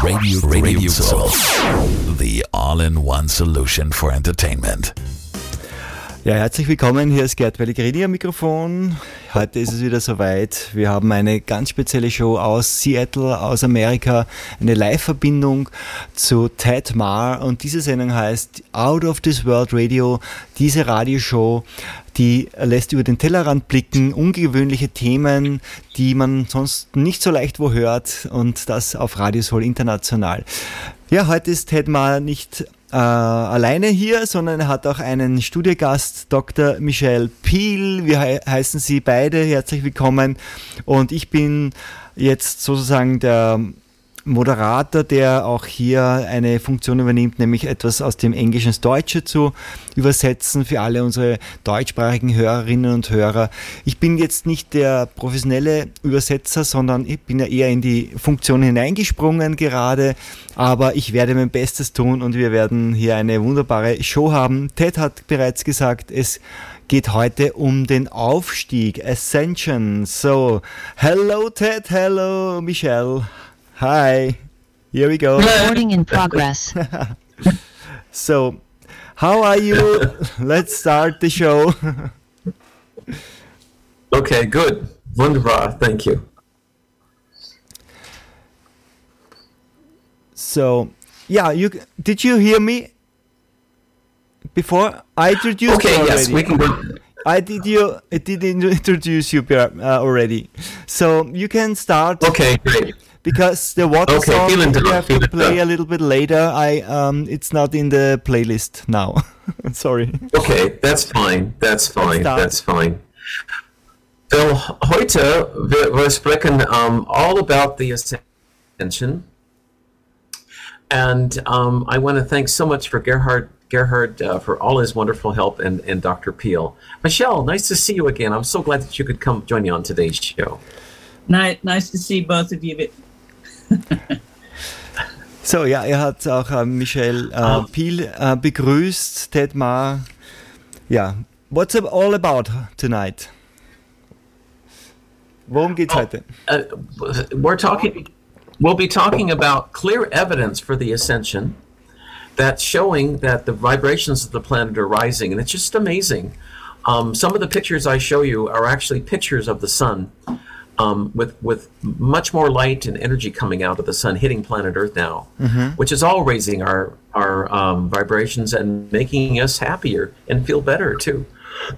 Radio Soul. The all-in-one solution for entertainment. Ja, herzlich willkommen, hier ist Gerd Pellegrini am Mikrofon. Heute ist es wieder soweit. Wir haben eine ganz spezielle Show aus Seattle, aus Amerika, eine Live-Verbindung zu Ted Mahr, und diese Sendung heißt Out of This World Radio. Diese Radioshow, die lässt über den Tellerrand blicken, ungewöhnliche Themen, die man sonst nicht so leicht wo hört, und das auf Radio Soul International. Ja, heute ist Ted Mahr nicht alleine hier, sondern er hat auch einen Studiogast, Dr. Michelle Peel. Wir heißen Sie beide herzlich willkommen, und ich bin jetzt sozusagen der Moderator, der auch hier eine Funktion übernimmt, nämlich etwas aus dem Englischen ins Deutsche zu übersetzen für alle unsere deutschsprachigen Hörerinnen und Hörer. Ich bin jetzt nicht der professionelle Übersetzer, sondern ich bin ja eher in die Funktion hineingesprungen gerade, aber ich werde mein Bestes tun, und wir werden hier eine wunderbare Show haben. Ted hat bereits gesagt, es geht heute um den Aufstieg, Ascension. So, hello Ted, hello Michelle. Hi, here we go. Recording in progress. So, how are you? Let's start the show. Okay, good. Wunderbar, thank you. So, yeah, did you hear me before? I introduced you already. Yes, we can go. I did introduce you already. So, you can start. Okay, great. Because the water song vielen Dank, you have to vielen play Dank. a little bit later. It's not in the playlist now. Sorry. Okay, that's fine. That's fine. So, heute wir sprechen all about the Ascension. And I want to thank so much for Gerhard for all his wonderful help, and Dr. Peel. Michelle, nice to see you again. I'm so glad that you could come join me on today's show. Nice to see both of you. So, ja, er hat auch Michelle Peel begrüßt, Ted Mahr. Ja, what's it all about tonight? Worum geht's heute? We'll be talking about clear evidence for the ascension that's showing that the vibrations of the planet are rising, and it's just amazing. Some of the pictures I show you are actually pictures of the sun. With much more light and energy coming out of the sun hitting planet Earth now, which is all raising our vibrations and making us happier and feel better too.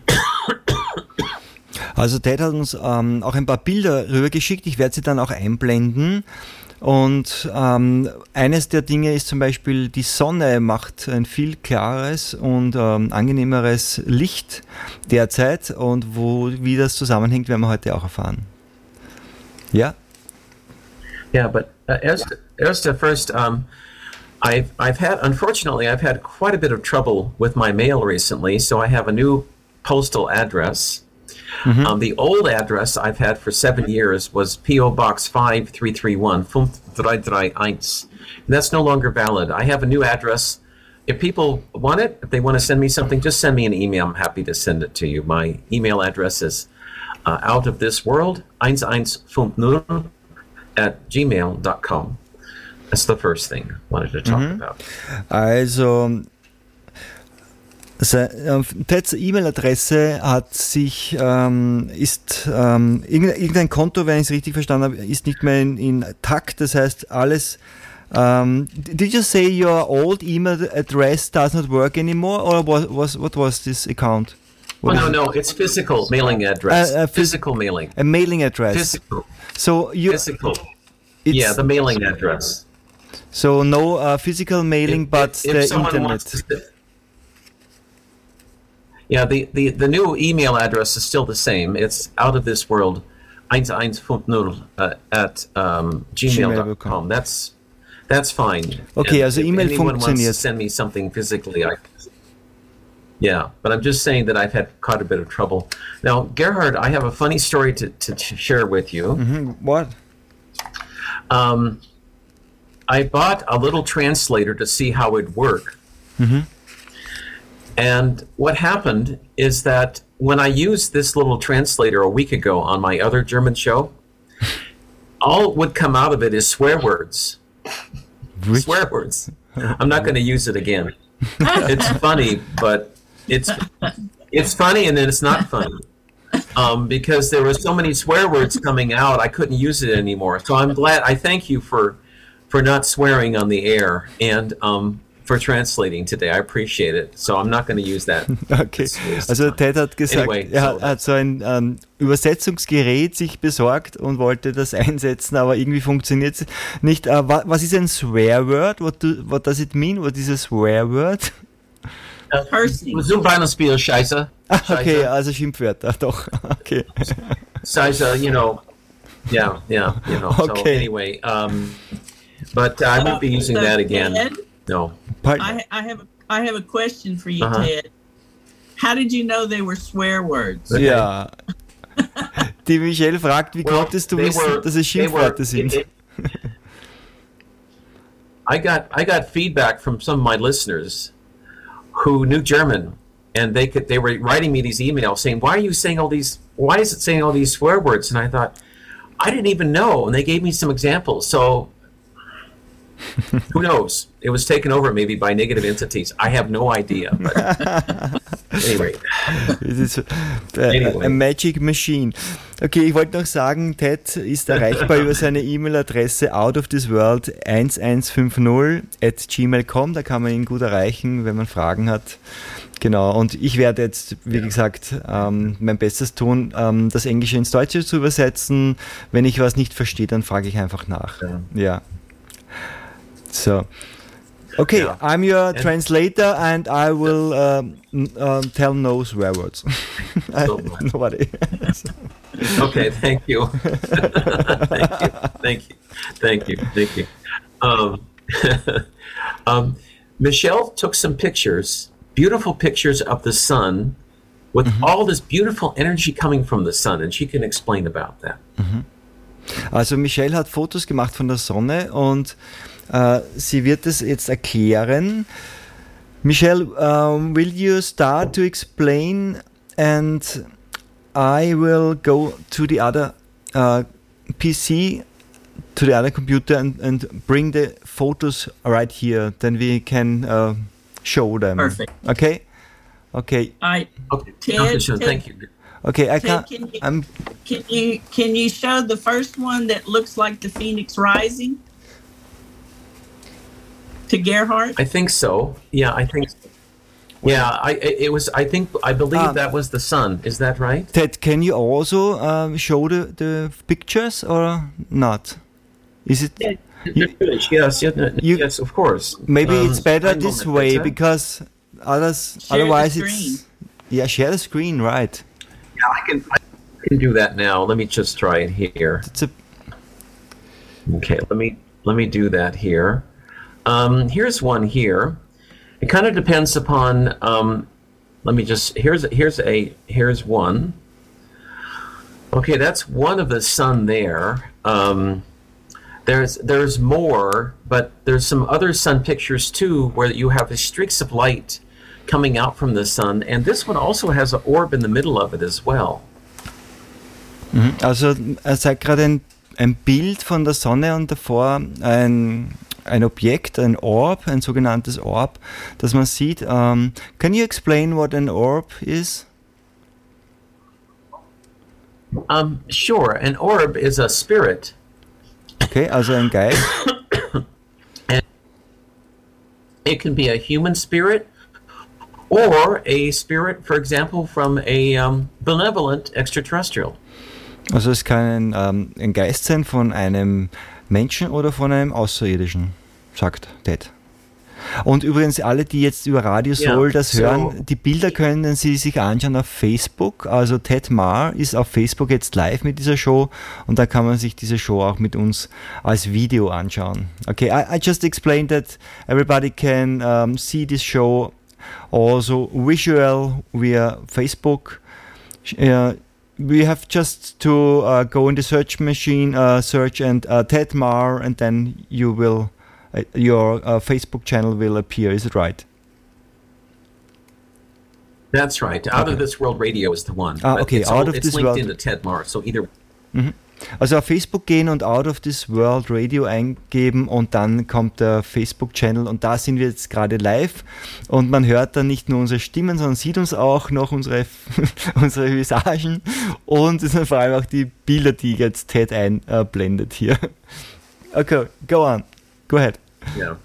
Also Ted hat uns auch ein paar Bilder rübergeschickt, ich werde sie dann auch einblenden. Und eines der Dinge ist zum Beispiel, die Sonne macht ein viel klares und angenehmeres Licht derzeit, und wie das zusammenhängt, werden wir heute auch erfahren. Yeah. Yeah, but Erste first, I've had quite a bit of trouble with my mail recently, so I have a new postal address. The old address I've had for 7 years was P.O. Box 5331, 531. That's no longer valid. I have a new address. If people want it, if they want to send me something, just send me an email. I'm happy to send it to you. My email address is out of this world 1150 @gmail.com. That's the first thing I wanted to talk about. Also Teds E-Mail-Adresse ist irgendein Konto, wenn ich es richtig verstanden habe, ist nicht mehr in Takt. Das heißt, alles. Did you say your old email address does not work anymore, or what was this account? No, it's physical mailing address. Physical mailing. A mailing address. Physical. So physical. Yeah, the mailing address. So no physical mailing, but the internet. Yeah, the new email address is still the same. It's out of this world 1150 at gmail.com. That's fine. Okay, also if E-Mail anyone wants to funktioniert. send me something physically, yeah, but I'm just saying that I've had quite a bit of trouble. Now, Gerhard, I have a funny story to share with you. What? I bought a little translator to see how it'd work. And what happened is that when I used this little translator a week ago on my other German show, all would come out of it is swear words. Swear words. I'm not going to use it again. It's funny, but it's funny and then it's not funny. Because there were so many swear words coming out, I couldn't use it anymore. So I'm glad. I thank you for not swearing on the air and for translating today. I appreciate it. So I'm not going to use that. Okay. Also Ted hat gesagt, Anyway, er hat so ein Übersetzungsgerät sich besorgt und wollte das einsetzen, aber irgendwie funktioniert es nicht. Was ist ein swear word? What does it mean? What is a swear word? Cursing. Zumballenspiel, Scheiße. Okay, also Schimpfwörter, doch. Okay. Scheiße, yeah. So Okay. anyway, but I won't be using that again. Ted, No. Pardon? I have a question for you, Uh-huh. Ted. How did you know they were swear words? Okay. Ja. Die Michelle fragt, wie Well, konntest du they wissen, were- dass es Schimpfwörter sind? I got feedback from some of my listeners who knew German, and they were writing me these emails saying, why is it saying all these swear words? And I thought, I didn't even know, and they gave me some examples. So who knows? It was taken over maybe by negative entities. I have no idea. But anyway. Es ist Anyway. a magic machine. Okay, ich wollte noch sagen, Ted ist erreichbar über seine E-Mail-Adresse outofthisworld1150@gmail.com. Da kann man ihn gut erreichen, wenn man Fragen hat. Genau, und ich werde jetzt, wie gesagt, mein Bestes tun, das Englische ins Deutsche zu übersetzen. Wenn ich was nicht verstehe, dann frage ich einfach nach. Ja. So. Okay, Yeah. I'm your translator and I will tell no swear words. Nobody. Okay, thank you. Thank you. Michelle took some pictures, beautiful pictures of the sun with all this beautiful energy coming from the sun, and she can explain about that. Also Michelle hat Fotos gemacht von der Sonne und sie wird es jetzt erklären. Michelle, will you start to explain and I will go to the other PC, to the other computer and bring the photos right here. Then we can show them. Perfect. Okay? Okay. I Okay, Ted, thank you. Okay, I Ted, can. can you show the first one that looks like the Phoenix Rising to Gerhardt? I think so. Yeah, I think. Yeah, I believe that was the sun. Is that right? Ted, can you also show the pictures or not? Is it? Yes, yes, of course. Maybe it's better ein this Moment, way bitte. because Share otherwise the it's share the screen, right? Yeah, I can do that now. Let me just try it here. It's a Okay, let me do that here. Here's one here. It kind of depends upon. Let me just here's one. Okay, that's one of the sun there. There's more, but there's some other sun pictures too where you have the streaks of light coming out from the sun, and this one also has an orb in the middle of it as well. Also er zeigt gerade ein Bild von der Sonne und davor ein Objekt, ein Orb, ein sogenanntes Orb, das man sieht. Can you explain what an orb is? Sure, an orb is a spirit. Okay, also ein Geist. It can be a human spirit or a spirit, for example, from a benevolent extraterrestrial. Also es kann ein Geist sein von einem Menschen oder von einem Außerirdischen, sagt Ted. Und übrigens alle, die jetzt über Radio Soul das hören, die Bilder können Sie sich anschauen auf Facebook. Also Ted Mahr ist auf Facebook jetzt live mit dieser Show und da kann man sich diese Show auch mit uns als Video anschauen. Okay, I just explained that everybody can see this show also visual via Facebook. We have just to go in the search machine, search and Ted Mahr, and then you will your Facebook channel will appear. Is it right? That's right. Out of This World Radio is the one. But okay, it's Out of it's This linked World. into Ted Mahr, so either. Also auf Facebook gehen und Out of This World Radio eingeben und dann kommt der Facebook-Channel und da sind wir jetzt gerade live und man hört dann nicht nur unsere Stimmen, sondern sieht uns auch noch unsere Visagen und es sind vor allem auch die Bilder, die jetzt Ted einblendet hier. Okay, go ahead. Yeah.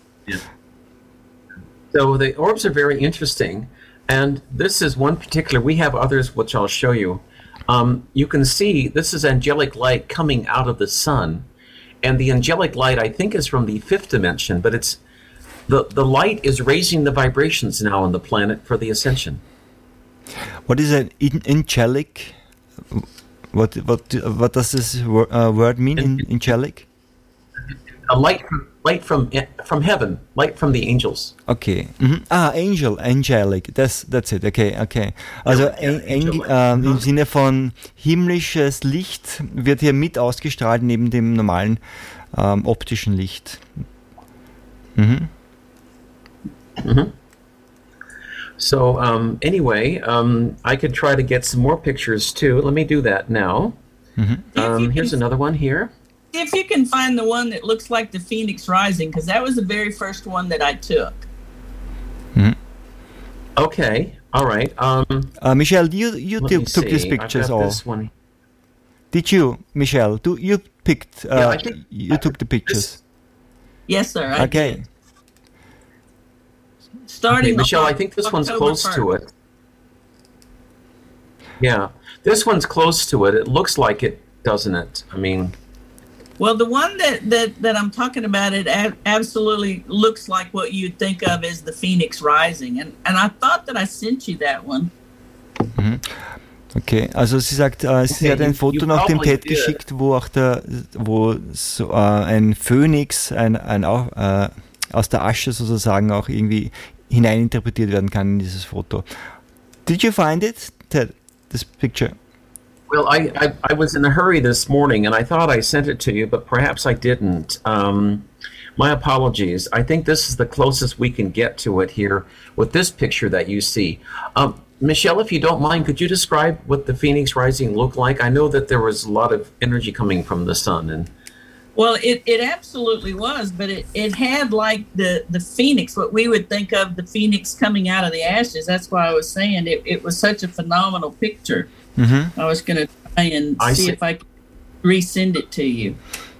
So the orbs are very interesting, and this is one particular. We have others which I'll show you. You can see this is angelic light coming out of the sun, and the angelic light I think is from the fifth dimension, but it's the light is raising the vibrations now on the planet for the ascension. What is an angelic? What does this word mean? Angelic? A light from heaven, light from the angels. Okay. Mhm. Angelic. That's it. Okay. Also im Sinne von himmlisches Licht wird hier mit ausgestrahlt neben dem normalen optischen Licht. Mhm. Mm-hmm. So anyway, I could try to get some more pictures too. Let me do that now. Mhm. Here's another one here. If you can find the one that looks like the Phoenix Rising, because that was the very first one that I took. Mhm. Okay, all right. Michelle, you Let me took these see. pictures I've got all. this one. Did you, Michelle? You picked? Yeah, I think- you took the pictures. Yes, sir. I Okay. did. Starting Okay, Michelle, on I think this one's October close 1st. to it. Yeah, this one's close to it. It looks like it, doesn't it? I mean, Well, the one that I'm talking about, it absolutely looks like what you'd think of as the Phoenix Rising. And I thought that I sent you that one. Okay, also sie sagt, sie hat ein Foto you nach dem probably Ted did. geschickt, wo so, ein Phönix aus der Asche sozusagen auch irgendwie hineininterpretiert werden kann in dieses Foto. Did you find it, Ted, this picture? well, I was in a hurry this morning, and I thought I sent it to you, but perhaps I didn't. My apologies. I think this is the closest we can get to it here with this picture that you see. Michelle, if you don't mind, could you describe what the Phoenix Rising looked like? I know that there was a lot of energy coming from the sun, and Well, it absolutely was, but it had like the phoenix, what we would think of the phoenix coming out of the ashes. That's why I was saying it was such a phenomenal picture. Mhm. I was going to try and I see see. if I could resend it to you.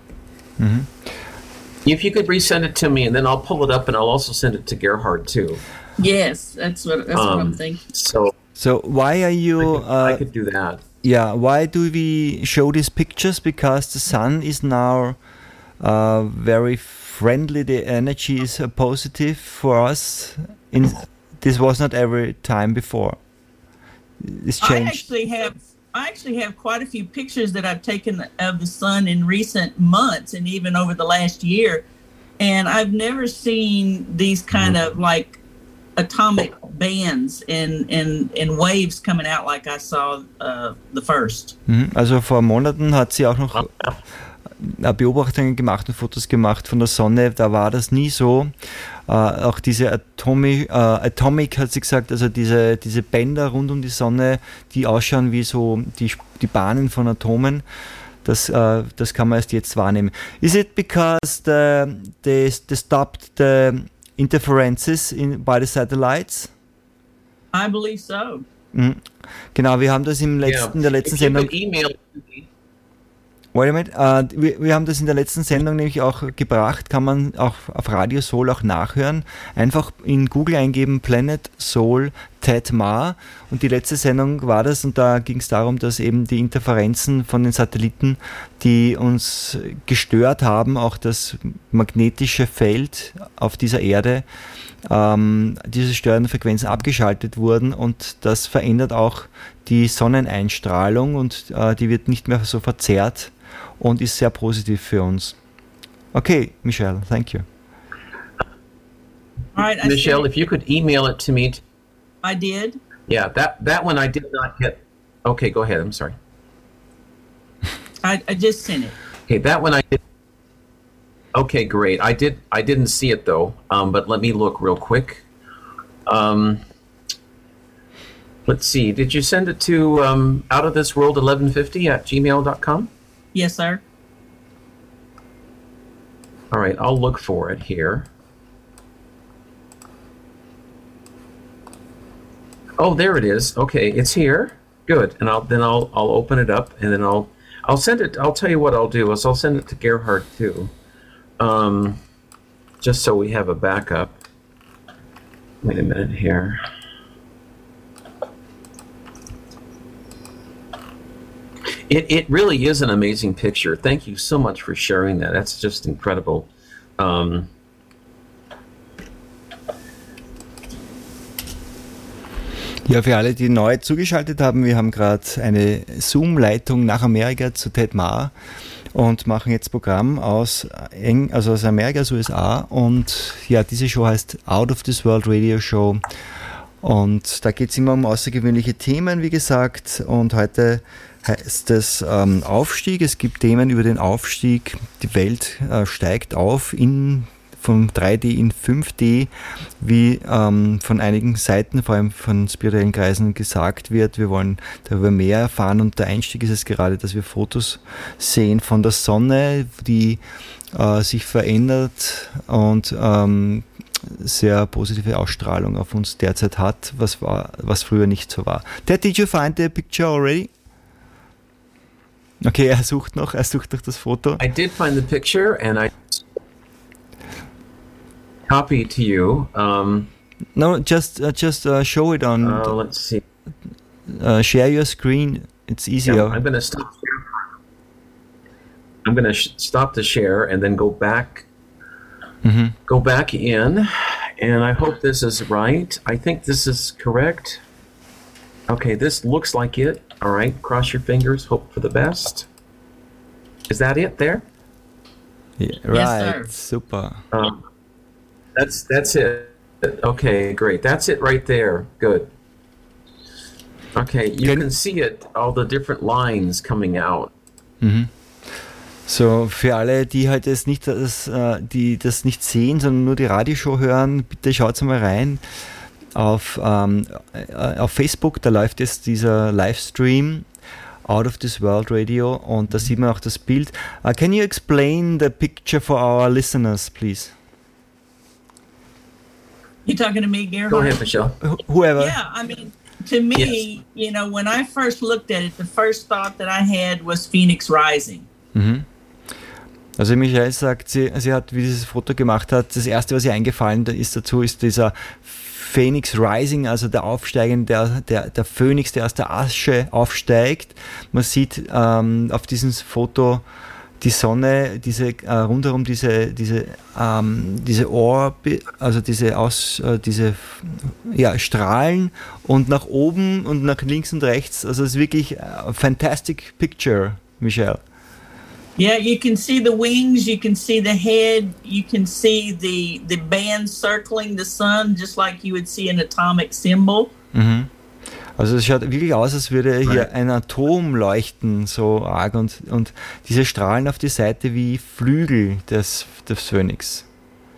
if you could resend it to me, and then I'll pull it up, and I'll also send it to Gerhard too. Yes, that's what I'm thinking. So why are you? I could do that. Yeah, why do we show these pictures? Because the sun is now very friendly. The energy is positive for us. This was not every time before. It's I changed. actually have quite a few pictures that I've taken of the sun in recent months and even over the last year, and I've never seen these kind of like atomic bands and waves coming out like I saw the first. Also vor Monaten hat sie auch noch Beobachtungen gemacht und Fotos gemacht von der Sonne. Da war das nie so. Auch diese Atomic hat sie gesagt, also diese Bänder rund um die Sonne, die ausschauen wie so die Bahnen von Atomen. Das kann man erst jetzt wahrnehmen. Is it because they stopped the interferences by the satellites? I believe so. Genau, wir haben das in der letzten If you Sendung. could email it to me. Wait a minute. Wir haben das in der letzten Sendung nämlich auch gebracht, kann man auch auf Radio Soul auch nachhören. Einfach in Google eingeben, Planet Soul Ted Ma, und die letzte Sendung war das, und da ging es darum, dass eben die Interferenzen von den Satelliten, die uns gestört haben, auch das magnetische Feld auf dieser Erde, diese störenden Frequenzen abgeschaltet wurden, und das verändert auch die Sonneneinstrahlung, und die wird nicht mehr so verzerrt und ist sehr positiv für uns. Okay, Michelle, thank you. All right, Michelle, if you could email it to me. I did. Yeah, that one I did not get. Okay, go ahead. I'm sorry. I just sent it. Okay, that one I did. Okay, great. I didn't see it though. But let me look real quick. Let's see. Did you send it to outofthisworld1150 at gmail.com? Yes, sir. All right, I'll look for it here. Oh, there it is. Okay, it's here. Good. And I'll open it up, and then I'll send it. I'll tell you what I'll do is I'll send it to Gerhard too, just so we have a backup. Wait a minute here. It really is an amazing picture. Thank you so much for sharing that. That's just incredible. Ja, für alle, die neu zugeschaltet haben, wir haben gerade eine Zoom-Leitung nach Amerika zu Ted Mahr und machen jetzt Programm aus Amerika, aus USA, und ja, diese Show heißt Out of This World Radio Show, und da geht es immer um außergewöhnliche Themen, wie gesagt, und heute heißt es Aufstieg. Es gibt Themen über den Aufstieg. Die Welt steigt auf von 3D in 5D, wie von einigen Seiten, vor allem von spirituellen Kreisen, gesagt wird. Wir wollen darüber mehr erfahren, und der Einstieg ist es gerade, dass wir Fotos sehen von der Sonne, die sich verändert und sehr positive Ausstrahlung auf uns derzeit hat, was früher nicht so war. Did you find the picture already? Okay, er sucht noch das Foto. I did find the picture, and I copy it to you. No, just show it on. Let's see. Share your screen. It's easier. Yeah, I'm going to stop here. I'm going to stop the share and then go back. Go back in, and I hope this is right. I think this is correct. Okay, this looks like it. All right, cross your fingers, hope for the best. Is that it there? Yeah, right, Yes, sir. super. That's it. Okay, great. That's it right there. Good. Okay, you can see it, all the different lines coming out. So, für alle, die halt die das nicht sehen, sondern nur die Radioshow hören, bitte schaut mal rein auf Facebook. Da läuft jetzt dieser Livestream Out of This World Radio, und da sieht man auch das Bild. Can you explain the picture for our listeners, please? You talking to me, Gerhard? Go ahead, Michelle. Whoever. Yeah, I mean, to me, you know, when I first looked at it, the first thought that I had was Phoenix Rising. Also Michelle sagt, sie hat, wie sie dieses Foto gemacht hat, das erste, was ihr eingefallen ist dazu, ist dieser Phoenix Rising, also der Aufsteigen, der Phönix, der aus der Asche aufsteigt. Man sieht auf diesem Foto die Sonne, rundherum diese Orbe, also diese Strahlen, und nach oben und nach links und rechts. Also es ist wirklich a fantastic picture, Michelle. Yeah, you can see the wings, you can see the head, you can see the band circling the sun, just like you would see an atomic symbol. Also es schaut wirklich aus, als würde hier ein Atom leuchten, so arg, und diese Strahlen auf die Seite wie Flügel des Phönix.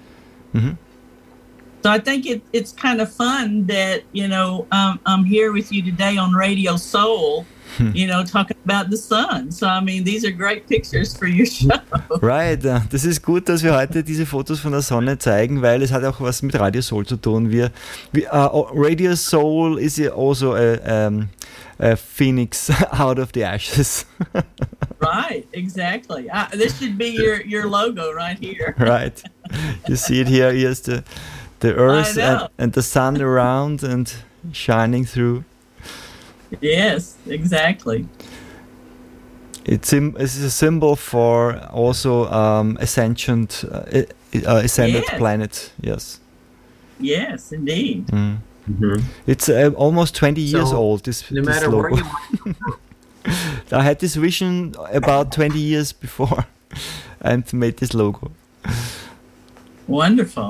So I think it's kind of fun that, you know, I'm here with you today on Radio Soul, you know, talking about the sun. So, I mean, these are great pictures for your show. Right, das ist gut, dass wir heute diese Fotos von der Sonne zeigen, weil es hat auch was mit Radio Soul zu tun. Radio Soul is also a phoenix out of the ashes. Right, exactly. This should be your logo right here. Right, you see it here. Here's the earth and the sun around and shining through. Yes, exactly. It's a symbol for also ascended planet. Yes. Yes, indeed. It's almost 20 years old. This logo. I had this vision about 20 years before I made this logo. Wonderful.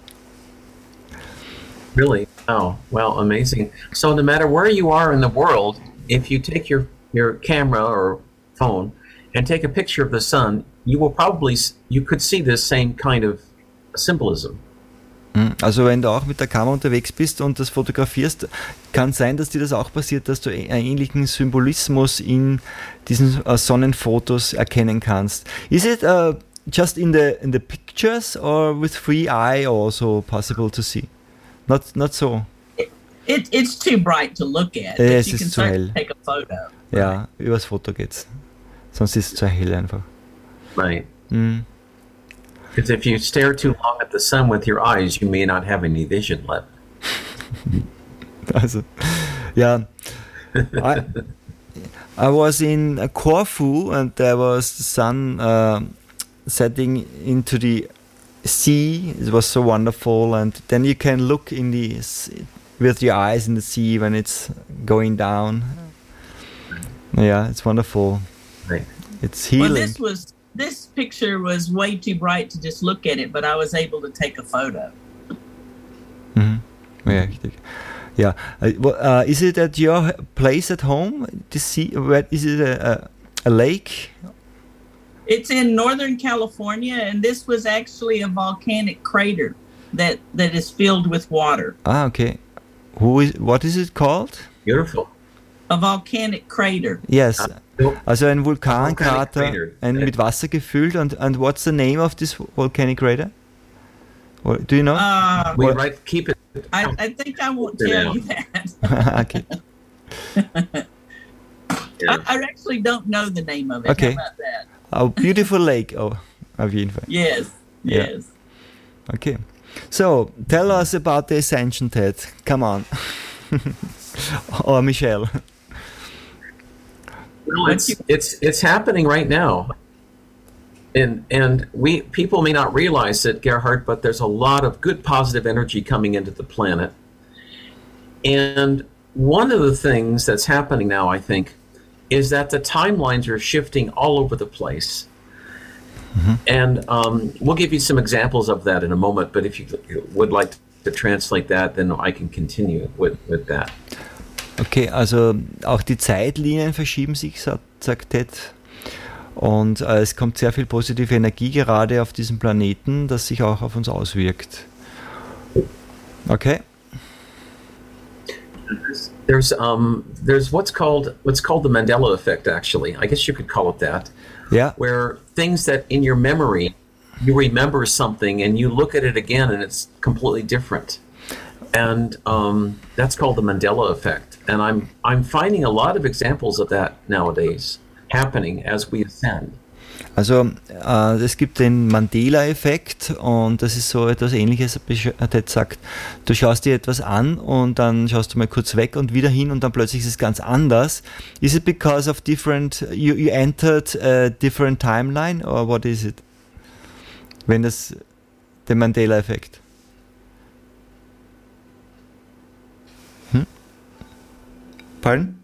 Really? Oh, well, amazing. So no matter where you are in the world, if you take your camera or phone and take a picture of the sun, you could see this same kind of symbolism. Also wenn du auch mit der Kamera unterwegs bist und das fotografierst, kann sein, dass dir das auch passiert, dass du einen ähnlichen Symbolismus in diesen Sonnenfotos erkennen kannst. Is it just in the pictures or with free eye also possible to see? Not so. It's too bright to look at, but Es you can ist zu hell. certainly take a photo. Ja, übers Foto geht's. Sonst ist es zu hell einfach. Right. Because if you stare too long at the sun with your eyes, you may not have any vision left. Also, ja. I was in Corfu and there was the sun setting into the sea. It was so wonderful, and then you can look in the with your eyes in the sea when it's going down. Yeah, it's wonderful. Right. It's Well, healing. this picture was way too bright to just look at it, but I was able to take a photo. Ja, richtig. Ja, is it at your place at home? The sea? Where, is it a lake? It's in Northern California, and this was actually a volcanic crater that is filled with water. Ah, okay. What is it called? Beautiful. A volcanic crater. Yes. So, Also ein Vulkankrater, Volcanic crater. mit Wasser gefüllt. And what's the name of this volcanic crater? Do you know? we What? write, keep it. I think I won't Yeah. tell you that. Okay. Yeah. I actually don't know the name of it. Okay. How about that? A beautiful lake. Oh, auf jeden Fall. Yes. Yeah. Yes. Okay. So, tell us about the Ascension, Ted. Come on. Or Michelle. Well, it's happening right now, and people may not realize it, Gerhard, but there's a lot of good positive energy coming into the planet. And one of the things that's happening now, I think, is that the timelines are shifting all over the place. And we'll give you some examples of that in a moment. But if you would like to translate that, then I can continue with that. Okay, also auch die Zeitlinien verschieben sich, sagt Ted. Und es kommt sehr viel positive Energie gerade auf diesem Planeten, das sich auch auf uns auswirkt. Okay. There's what's called the Mandela effect, actually. I guess you could call it that. Ja, Where things that in your memory, you remember something and you look at it again and it's completely different. And that's called the Mandela effect. And I'm finding a lot of examples of that nowadays happening as we ascend. also es gibt den Mandela-Effekt und das ist so etwas Ähnliches, Ted sagt, du schaust dir etwas an und dann schaust du mal kurz weg und wieder hin und dann plötzlich ist es ganz anders. Is it because of you entered a different timeline or what is it? Wenn das der Mandela-Effekt? Pardon?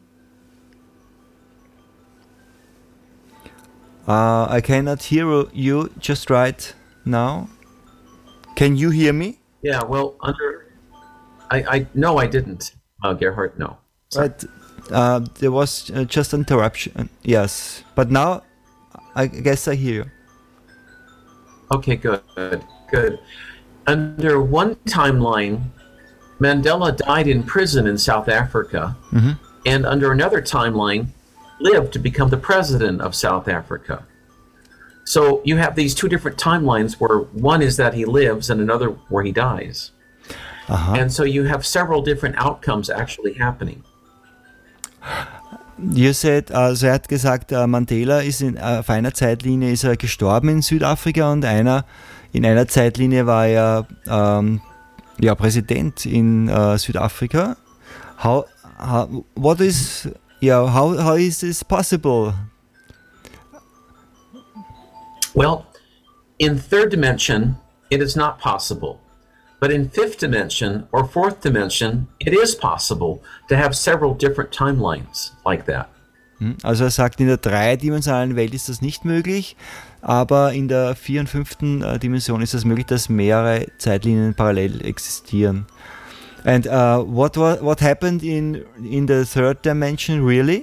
I cannot hear you just right now. Can you hear me? Yeah, well, I no, I didn't, Gerhard, no. Sorry. But there was just interruption. Yes, but now I guess I hear you. Okay, good. Under one timeline, Mandela died in prison in South Africa, and under another timeline, lived to become the president of South Africa. So you have these two different timelines where one is that he lives and another where he dies. And so you have several different outcomes actually happening. You said, also er hat gesagt, Mandela ist auf einer Zeitlinie ist er gestorben in Südafrika und in einer Zeitlinie war er Präsident in Südafrika. How is this possible? Well, in third dimension, it is not possible. But in fifth dimension or fourth dimension, it is possible to have several different timelines like that. Also er sagt, in der dreidimensionalen Welt ist das nicht möglich, aber in der 4. und 5. Dimension ist es möglich, dass mehrere Zeitlinien parallel existieren. And what happened in the third dimension really?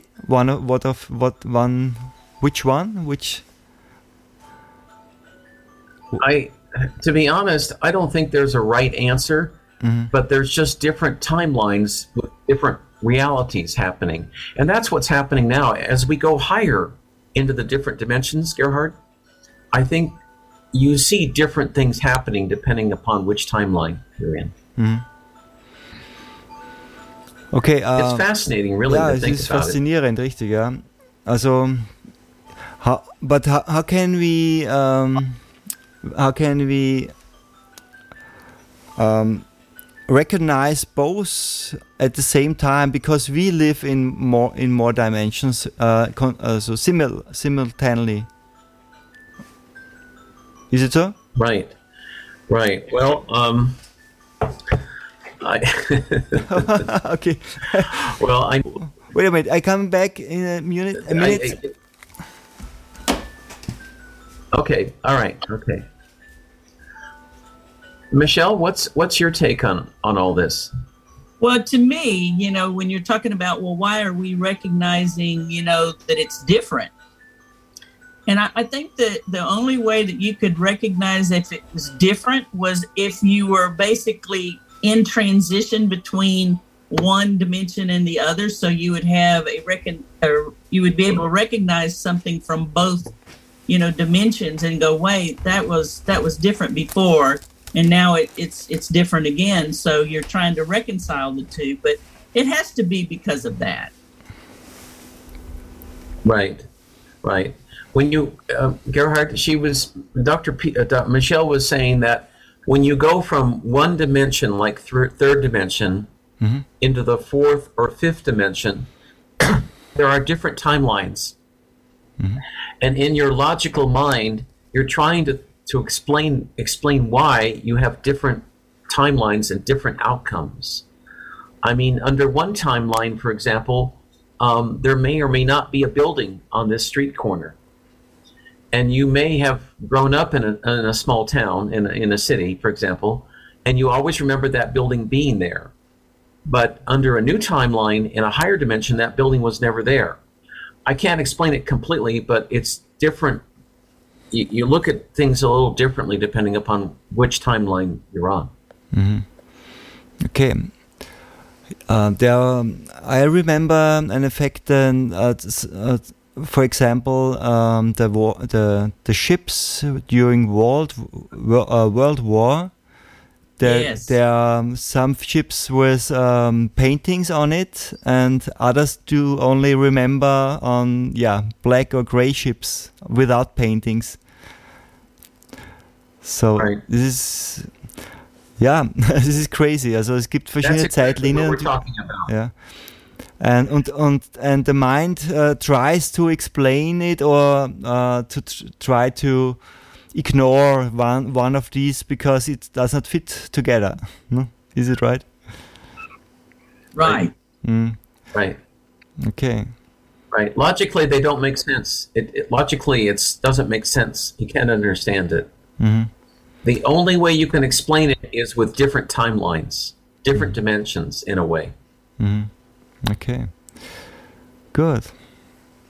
Which one? to be honest, I don't think there's a right answer, but there's just different timelines with different realities happening. And that's what's happening now. As we go higher into the different dimensions, Gerhard, I think you see different things happening depending upon which timeline you're in. Okay, it's fascinating, really, ja, to es think ist about faszinierend, richtig, ja. Also, how can we recognize both at the same time, because we live in more dimensions, so simultaneously. Is it so? Right. Well, Okay. Well, Wait a minute. I come back in a minute. Okay. All right. Okay. Michelle, what's your take on all this? Well, to me, when you're talking about, well, why are we recognizing, that it's different? And I think that the only way that you could recognize if it was different was if you were basically in transition between one dimension and the other. So you would have you would be able to recognize something from both, dimensions and go, wait, that was different before, and now it's different again. So you're trying to reconcile the two, but it has to be because of that. Right. When you, Gerhard, Michelle was saying that when you go from one dimension, like third dimension, into the fourth or fifth dimension, there are different timelines. And in your logical mind, you're trying to explain why you have different timelines and different outcomes. I mean, under one timeline, for example, there may or may not be a building on this street corner. And you may have grown up in a small town, in a city, for example, and you always remember that building being there. But under a new timeline, in a higher dimension, that building was never there. I can't explain it completely, but it's different. You look at things a little differently depending upon which timeline you're on. Okay. I remember an effect, for example, the ships during World War. There are some ships with paintings on it, and others do only remember on black or gray ships without paintings. So this is this is crazy. Also es gibt verschiedene Zeitlinien. What we're talking about. Yeah. And the mind tries to explain it or to try to ignore one of these because it does not fit together. No? Is it right? Right. Right. Okay. Right. Logically, they don't make sense. Logically, it doesn't make sense. You can't understand it. The only way you can explain it is with different timelines, different dimensions, in a way. Okay. Good.